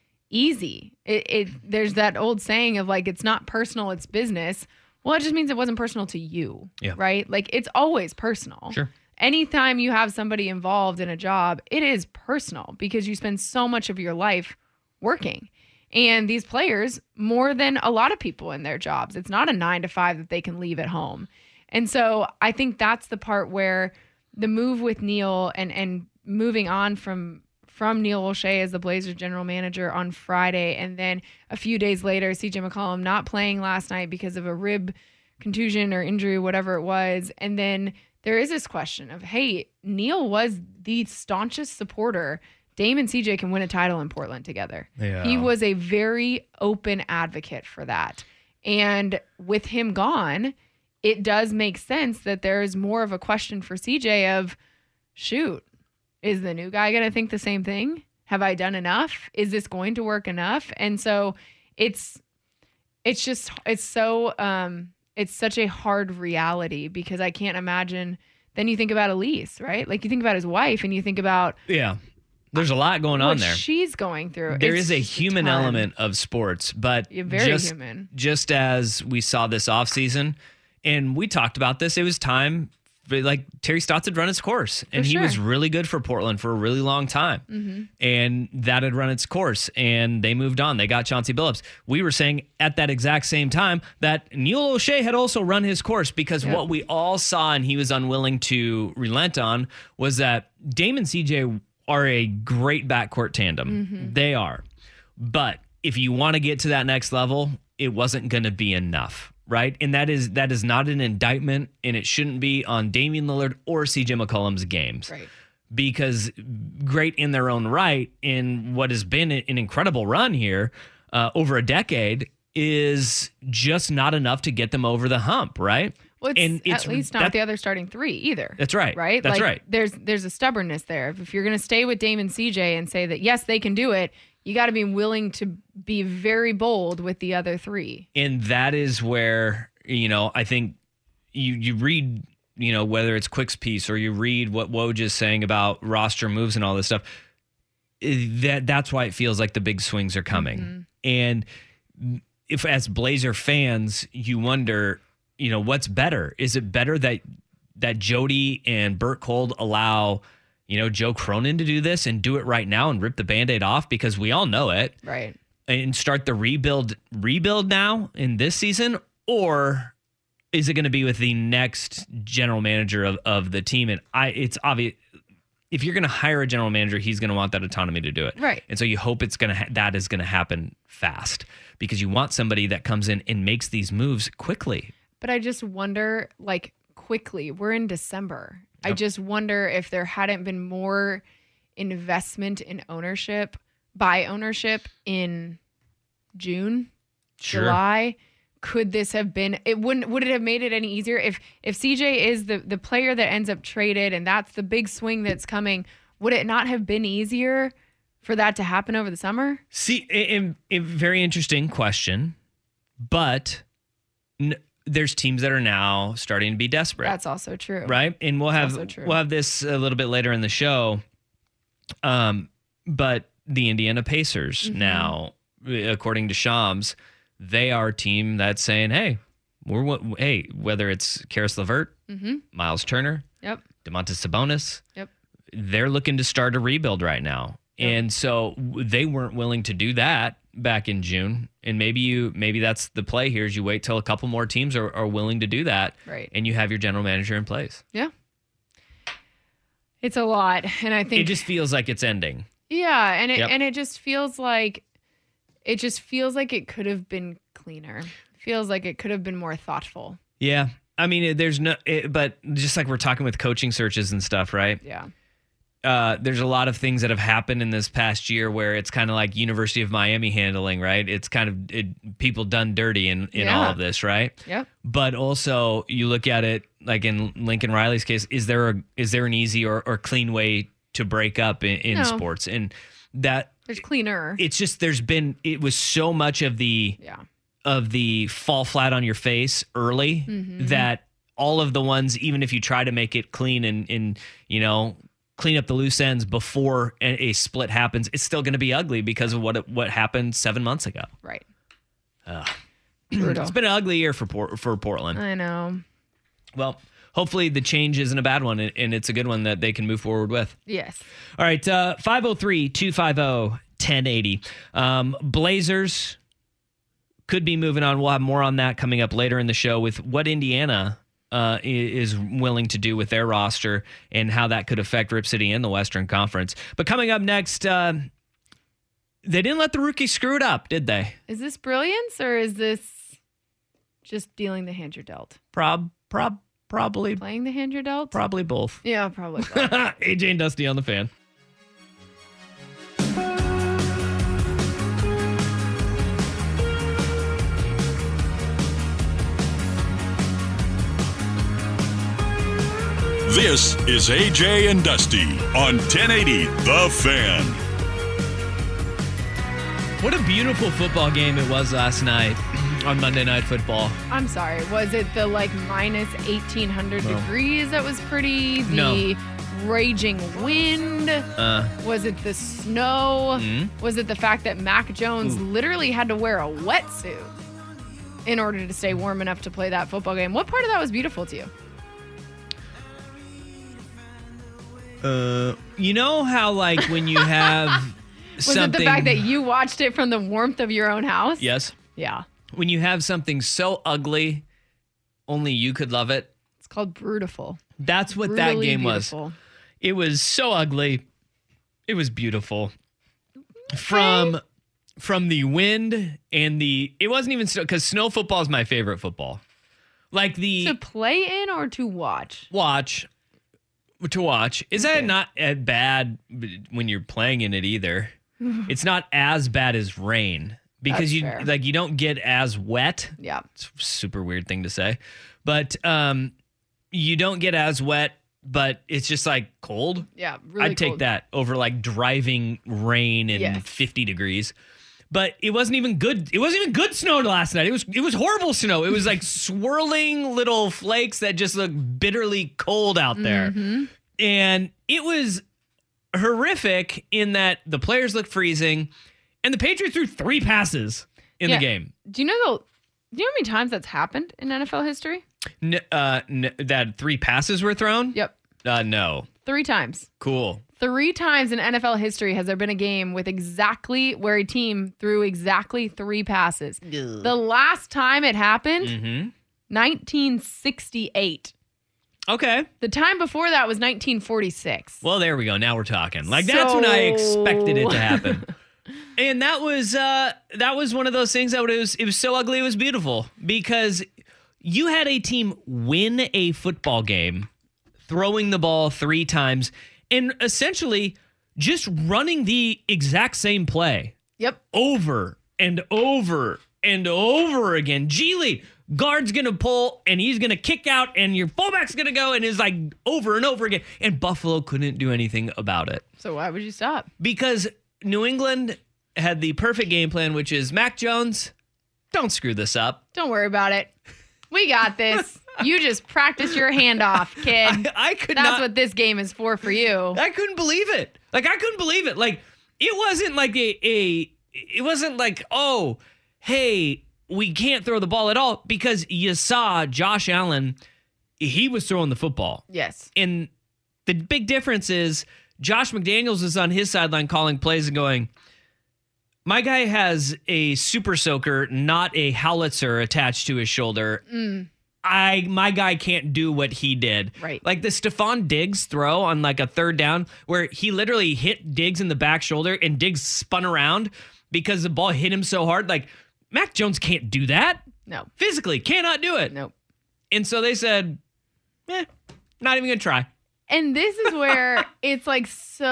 S8: easy. It, it there's that old saying of like, it's not personal, it's business. Well, it just means it wasn't personal to you,
S7: yeah.
S8: right? Like, it's always personal.
S7: Sure.
S8: Anytime you have somebody involved in a job, it is personal because you spend so much of your life working. And these players, more than a lot of people in their jobs, it's not a nine to five that they can leave at home. And so I think that's the part where the move with Neil and, and moving on from from Neil O'Shea as the Blazers general manager on Friday, and then a few days later, C J McCollum not playing last night because of a rib contusion or injury, whatever it was. And then there is this question of, hey, Neil was the staunchest supporter. Dame and C J can win a title in Portland together.
S7: Yeah.
S8: He was a very open advocate for that. And with him gone, it does make sense that there is more of a question for C J of, shoot, is the new guy going to think the same thing? Have I done enough? Is this going to work enough? And so it's it's just it's so um it's such a hard reality because I can't imagine. Then you think about Elise, right? Like you think about his wife and you think about
S7: yeah. There's a lot going on there.
S8: She's going through.
S7: There
S8: it's
S7: is a human
S8: a
S7: element of sports, but
S8: You're very
S7: just,
S8: human.
S7: just as we saw this offseason, and we talked about this, it was time. Like Terry Stotts had run its course, and
S8: For
S7: he
S8: sure.
S7: was really good for Portland for a really long time.
S8: Mm-hmm.
S7: And that had run its course, and they moved on. They got Chauncey Billups. We were saying at that exact same time that Neil O'Shea had also run his course because
S8: Yep.
S7: what we all saw and he was unwilling to relent on was that Dame and C J are a great backcourt tandem.
S8: Mm-hmm.
S7: They are. But if you want to get to that next level, it wasn't going to be enough. right? And that is that is not an indictment, and it shouldn't be on Damian Lillard or C J McCollum's games.
S8: Right.
S7: Because great in their own right, in what has been an incredible run here uh, over a decade, is just not enough to get them over the hump, right?
S8: Well, it's,
S7: and
S8: it's at least not that, the other starting three either.
S7: That's right.
S8: Right?
S7: That's
S8: like,
S7: right.
S8: There's there's a stubbornness there. If you're going to stay with Dame and C J and say that, yes, they can do it, you got to be willing to be very bold with the other three.
S7: And that is where, you know, I think you you read, you know, whether it's Quick's piece or you read what Woj is saying about roster moves and all this stuff, that that's why it feels like the big swings are coming. Mm-hmm. And if as Blazer fans, you wonder, you know, what's better? Is it better that that Jody and Burt Cold allow, you know, Joe Cronin to do this and do it right now and rip the Band-Aid off because we all know it.
S8: Right.
S7: And start the rebuild rebuild now in this season? Or is it going to be with the next general manager of, of the team? And I it's obvious if you're going to hire a general manager, he's going to want that autonomy to do it.
S8: Right.
S7: And so you hope it's going to ha- that is going to happen fast because you want somebody that comes in and makes these moves quickly.
S8: But I just wonder, like, quickly, we're in December. Yep. I just wonder if there hadn't been more investment in ownership, by ownership in June,
S7: sure.
S8: July. Could this have been, it wouldn't, would it have made it any easier if, if C J is the, the player that ends up traded and that's the big swing that's coming, would it not have been easier for that to happen over the summer?
S7: See, a, a very interesting question, but n- there's teams that are now starting to be desperate.
S8: That's also true.
S7: Right? And we'll have we'll have this a little bit later in the show. Um, but the Indiana Pacers mm-hmm. now, according to Shams, they are a team that's saying, hey, we're hey, whether it's Karis LeVert,
S8: mm-hmm.
S7: Miles Turner,
S8: yep.
S7: DeMontis Sabonis,
S8: yep.
S7: they're looking to start a rebuild right now. Yep. And so they weren't willing to do that back in June. And maybe you maybe that's the play here is you wait till a couple more teams are, are willing to do that.
S8: Right.
S7: And you have your general manager in place.
S8: Yeah. It's a lot. And I think
S7: it just feels like it's ending.
S8: Yeah. And it
S7: yep.
S8: and it just feels like it just feels like it could have been cleaner. It feels like it could have been more thoughtful.
S7: Yeah. I mean, there's no, it, but just like we're talking with coaching searches and stuff, right?
S8: Yeah.
S7: Uh, there's a lot of things that have happened in this past year where it's kind of like University of Miami handling, right? It's kind of it, people done dirty in, in
S8: yeah.
S7: all of this, right?
S8: Yep.
S7: But also you look at it like in Lincoln Riley's case, is there a, is there an easy or, or clean way to break up in, in
S8: no.
S7: sports? And that
S8: there's cleaner.
S7: It's just, there's been, it was so much of the,
S8: yeah.
S7: of the fall flat on your face early
S8: mm-hmm.
S7: that all of the ones, even if you try to make it clean and, and you know, clean up the loose ends before a, a split happens, it's still going to be ugly because of what it, what happened seven months ago.
S8: Right.
S7: Uh, it's been an ugly year for Port, for Portland.
S8: I know.
S7: Well, hopefully the change isn't a bad one and, and it's a good one that they can move forward with.
S8: Yes.
S7: All right. Uh, five oh three, two five oh, ten eighty. Um, Blazers could be moving on. We'll have more on that coming up later in the show with what Indiana Uh, is willing to do with their roster and how that could affect Rip City and the Western Conference. But coming up next, uh, they didn't let the rookie screw it up, did they?
S8: Is this brilliance or is this just dealing the hand you're dealt?
S7: Prob, prob, probably.
S8: Playing the hand you're dealt?
S7: Probably both.
S8: Yeah, probably both.
S7: A J and Dusty on the Fan.
S4: This is A J and Dusty on ten eighty The Fan.
S7: What a beautiful football game it was last night on Monday Night Football.
S8: I'm sorry. Was it the like minus eighteen hundred
S7: well,
S8: degrees that was pretty? The
S7: no.
S8: raging wind?
S7: Uh,
S8: was it the snow?
S7: Mm-hmm.
S8: Was it the fact that Mac Jones
S7: Ooh.
S8: literally had to wear a wetsuit in order to stay warm enough to play that football game? What part of that was beautiful to you?
S7: Uh, you know how like when you have
S8: was
S7: something...
S8: it the fact that you watched it from the warmth of your own house?
S7: Yes.
S8: Yeah.
S7: When you have something so ugly, only you could love it.
S8: It's called Brutiful.
S7: That's what
S8: Brutally
S7: that game
S8: beautiful.
S7: was. It was so ugly. It was beautiful. From from the wind and the, it wasn't even snow, because snow football is my favorite football. Like the.
S8: To play in or to watch?
S7: Watch. To watch. Is
S8: Okay.
S7: that not uh, bad when you're playing in it either? It's not as bad as rain because
S8: That's
S7: you
S8: fair.
S7: like you don't get as wet.
S8: Yeah.
S7: It's a super weird thing to say. But um you don't get as wet, but it's just like cold.
S8: Yeah, really
S7: I'd take
S8: cold.
S7: that over like driving rain and
S8: Yes.
S7: fifty degrees. But it wasn't even good. It wasn't even good snow last night. It was it was horrible snow. It was like swirling little flakes that just look bitterly cold out there.
S8: Mhm.
S7: And it was horrific in that the players looked freezing and the Patriots threw three passes in
S8: Yeah.
S7: the game.
S8: Do you know the? Do you know how many times that's happened in N F L history?
S7: N- uh, n- that three passes were thrown?
S8: Yep,
S7: Uh, no.
S8: three times.
S7: Cool.
S8: Three times in N F L history has there been a game with exactly where a team threw exactly three passes. The last time it happened,
S7: Mm-hmm.
S8: nineteen sixty-eight.
S7: Okay.
S8: The time before that was nineteen forty-six.
S7: Well, there we go. Now we're talking. Like that's when I expected it to happen. And that was uh that was one of those things that was it was so ugly it was beautiful because you had a team win a football game throwing the ball three times and essentially just running the exact same play.
S8: Yep.
S7: Over and over and over again. G League, guard's gonna pull and he's gonna kick out and your fullback's gonna go and it's like over and over again. And Buffalo couldn't do anything about it.
S8: So why would you stop?
S7: Because New England had the perfect game plan, which is Mac Jones, don't screw this up.
S8: Don't worry about it. We got this. You just practice your handoff, kid.
S7: I, I could
S8: That's
S7: not.
S8: what this game is for for you.
S7: I couldn't believe it. Like I couldn't believe it. Like it wasn't like a a. It wasn't like oh hey we can't throw the ball at all because you saw Josh Allen. He was throwing the football.
S8: Yes.
S7: And the big difference is Josh McDaniels is on his sideline calling plays and going, my guy has a super soaker, not a howitzer attached to his shoulder.
S8: Mm.
S7: I my guy can't do what he did.
S8: Right.
S7: Like the Stephon Diggs throw on like a third down where he literally hit Diggs in the back shoulder and Diggs spun around because the ball hit him so hard. Like Mac Jones can't do that.
S8: No.
S7: Physically cannot do it.
S8: Nope.
S7: And so they said, eh, not even going to try.
S8: And this is where it's like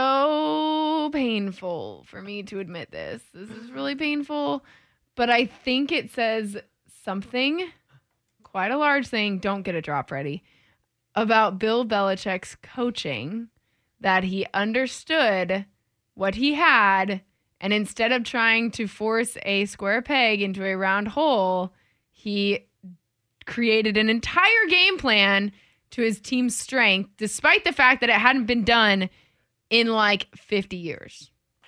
S8: so painful for me to admit this. This is really painful, but I think it says something, quite a large thing, don't get a drop ready, about Bill Belichick's coaching, that he understood what he had, and instead of trying to force a square peg into a round hole, he created an entire game plan to his team's strength, despite the fact that it hadn't been done in like fifty years.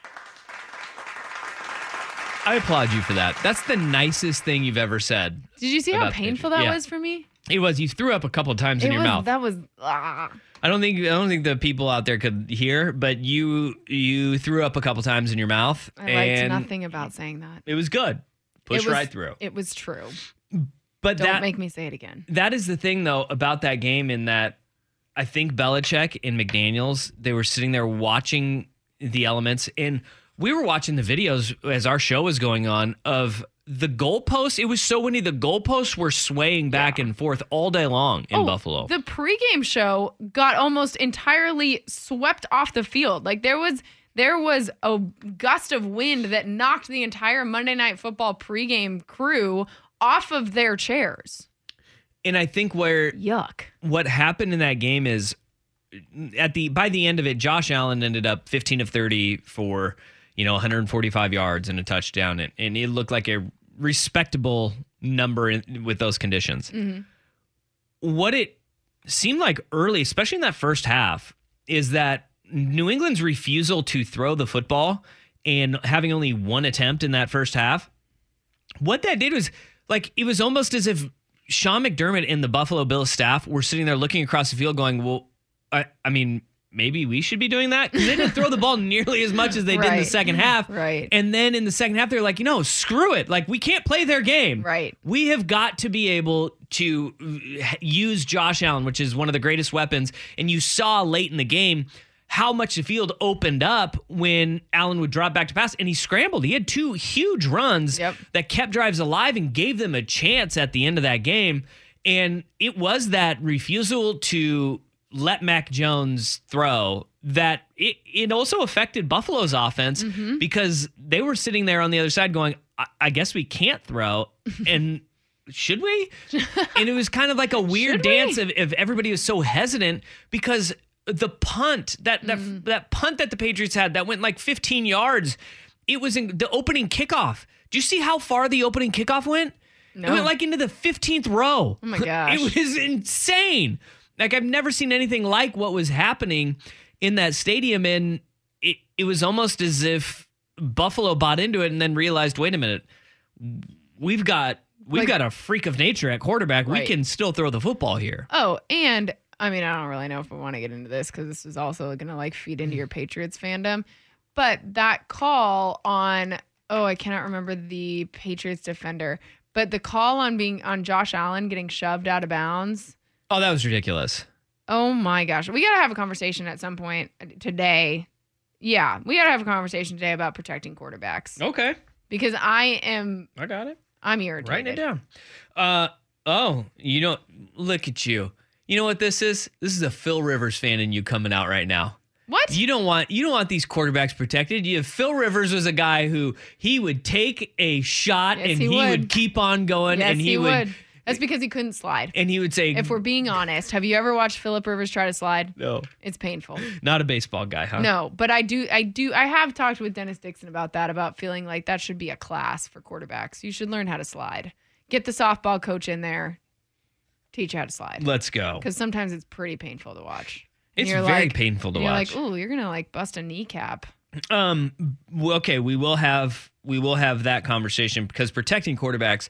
S7: I applaud you for that. That's the nicest thing you've ever said.
S8: Did you see how
S7: about the
S8: painful
S7: Patriots.
S8: that
S7: Yeah.
S8: was for me?
S7: It was. You threw up a couple of times in
S8: It
S7: your
S8: was,
S7: mouth.
S8: That was, ah.
S7: I don't think I don't think the people out there could hear, but you you threw up a couple times in your mouth.
S8: I liked
S7: and
S8: nothing about saying that.
S7: It was good. Push
S8: It was-
S7: right through.
S8: It was true.
S7: But
S8: Don't
S7: that
S8: make me say it again.
S7: that is the thing though about that game in that I think Belichick and McDaniels, they were sitting there watching the elements, and we were watching the videos as our show was going on of the goalposts. It was so windy. The goalposts were swaying back and forth all day long in
S8: Oh,
S7: Buffalo.
S8: The pregame show got almost entirely swept off the field. Like there was there was a gust of wind that knocked the entire Monday Night Football pregame crew off of their chairs.
S7: And I think where
S8: Yuck.
S7: what happened in that game is at the by the end of it, Josh Allen ended up fifteen of thirty for, you know, one hundred forty-five yards and a touchdown. And, and it looked like a respectable number in, with those conditions.
S8: Mm-hmm.
S7: What it seemed like early, especially in that first half, is that New England's refusal to throw the football and having only one attempt in that first half, what that did was like it was almost as if Sean McDermott and the Buffalo Bills staff were sitting there looking across the field going, well, I, I mean, maybe we should be doing that. Because they didn't throw the ball nearly as much as they did in the
S8: Right.
S7: second half.
S8: Right.
S7: And then in the second half, they're like, you know, screw it. Like, we can't play their game.
S8: Right.
S7: We have got to be able to use Josh Allen, which is one of the greatest weapons. And you saw late in the game how much the field opened up when Allen would drop back to pass, and he scrambled. He had two huge runs
S8: yep.
S7: that kept drives alive and gave them a chance at the end of that game. And it was that refusal to let Mac Jones throw that it, it also affected Buffalo's offense
S8: mm-hmm.
S7: because they were sitting there on the other side going, I, I guess we can't throw. And should we? And it was kind of like a weird dance of, of everybody was so hesitant because the punt, that that,
S8: mm.
S7: that punt that the Patriots had that went like fifteen yards, it was in the opening kickoff. Do you see how far the opening kickoff went?
S8: No.
S7: It went like into the fifteenth row.
S8: Oh my gosh.
S7: It was insane. Like I've never seen anything like what was happening in that stadium. And it, it was almost as if Buffalo bought into it and then realized, wait a minute, we've got we've
S8: like,
S7: got a freak of nature at quarterback.
S8: Right.
S7: We can still throw the football here.
S8: Oh, and I mean, I don't really know if I want to get into this because this is also going to like feed into your Patriots fandom. But that call on, oh, I cannot remember the Patriots defender, but the call on being on Josh Allen getting shoved out of bounds.
S7: Oh, that was ridiculous.
S8: Oh my gosh. We got to have a conversation at some point today. Yeah, we got to have a conversation today about protecting quarterbacks.
S7: Okay.
S8: Because I am.
S7: I got it.
S8: I'm irritated.
S7: Writing it down. Uh, oh, you know, look at you. You know what this is? This is a Phil Rivers fan in you coming out right now.
S8: What?
S7: You don't want you don't want these quarterbacks protected. You Phil Rivers was a guy who he would take a shot
S8: yes,
S7: and
S8: he,
S7: he would.
S8: would
S7: keep on going
S8: yes,
S7: and he,
S8: he
S7: would,
S8: would. That's because he couldn't slide.
S7: And he would say,
S8: if we're being honest, have you ever watched Phillip Rivers try to slide?
S7: No.
S8: It's painful.
S7: Not a baseball guy, huh?
S8: No, but I do I do I have talked with Dennis Dixon about that, about feeling like that should be a class for quarterbacks. You should learn how to slide. Get the softball coach in there. Teach you how to slide.
S7: Let's go.
S8: Because sometimes it's pretty painful to watch. And
S7: It's
S8: you're
S7: very
S8: like,
S7: painful to
S8: you're
S7: watch.
S8: like, ooh, you're gonna like bust a kneecap.
S7: Um. well, Okay, we will have we will have that conversation because protecting quarterbacks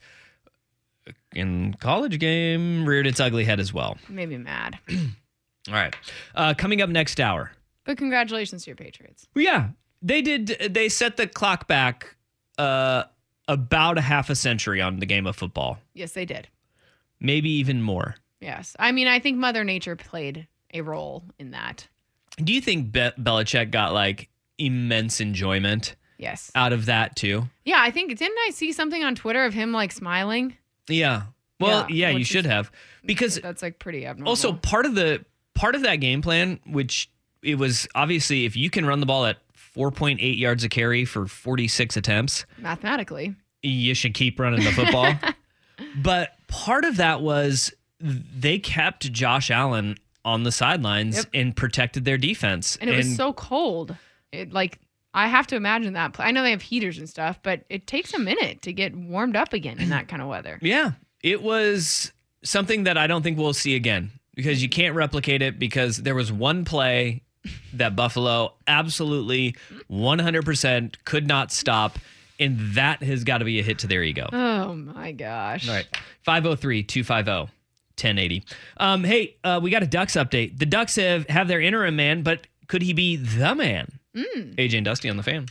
S7: in college game reared its ugly head as well.
S8: Made me mad.
S7: All right. Uh, coming up next hour.
S8: But congratulations to your Patriots.
S7: Well, yeah, they did. They set the clock back uh, about a half a century on the game of football.
S8: Yes, they did.
S7: Maybe even more.
S8: Yes. I mean, I think Mother Nature played a role in that.
S7: Do you think Be- Belichick got like immense enjoyment
S8: Yes.
S7: out of that too?
S8: Yeah, I think, didn't I see something on Twitter of him like smiling?
S7: Yeah. Well, yeah,
S8: Yeah,
S7: you
S8: which
S7: should
S8: is-
S7: have. Because
S8: That's like pretty abnormal.
S7: also part of the part of that game plan, which it was obviously if you can run the ball at four point eight yards a carry for forty-six attempts,
S8: mathematically,
S7: you should keep running the football. But part of that was they kept Josh Allen on the sidelines
S8: Yep.
S7: and protected their defense.
S8: and it was so cold. It like I have to imagine that. I know they have heaters and stuff, but it takes a minute to get warmed up again in that kind of weather.
S7: Yeah, it was something that I don't think we'll see again because you can't replicate it because there was one play that Buffalo absolutely one hundred percent could not stop, and that has got to be a hit to their ego.
S8: Oh my gosh.
S7: All right, five oh three, two five oh, ten eighty. Um, hey, uh, we got a Ducks update. The Ducks have, have their interim man, but could he be the man?
S8: Mm.
S7: A J and Dusty on the Fan.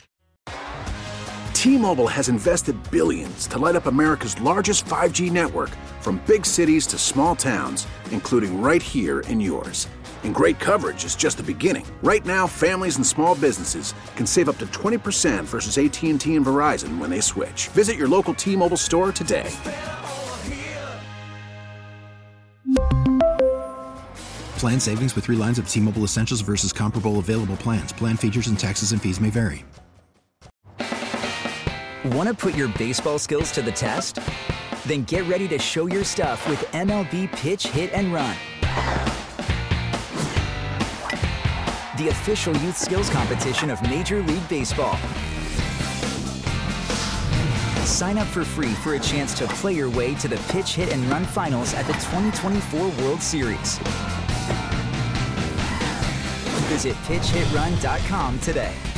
S2: T-Mobile has invested billions to light up America's largest five G network, from big cities to small towns, including right here in yours. And great coverage is just the beginning. Right now, families and small businesses can save up to twenty percent versus A T and T and Verizon when they switch. Visit your local T-Mobile store today.
S3: Plan savings with three lines of T-Mobile Essentials versus comparable available plans. Plan features and taxes and fees may vary.
S12: Want to put your baseball skills to the test? Then get ready to show your stuff with M L B Pitch, Hit, and Run. The official youth skills competition of Major League Baseball. Sign up for free for a chance to play your way to the Pitch, Hit, and Run finals at the twenty twenty-four World Series. Visit pitch hit run dot com today.